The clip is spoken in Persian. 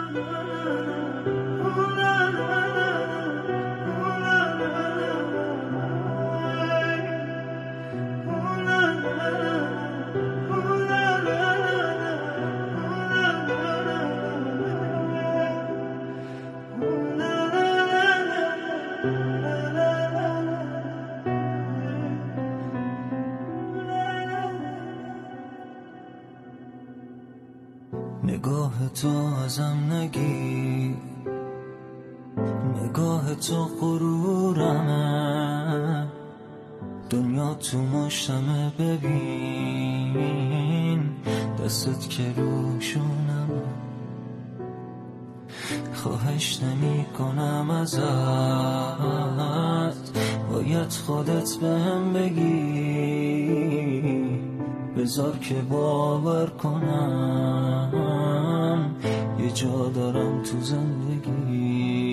نگاه تو ازم نگی، نگاه تو غرورمه، دنیا تو مشتمه، ببین دستت که روشونمه. خواهش نمی کنم ازت، باید خودت بهم بگی، بذار که باور کنم یه جا دارم تو زندگی.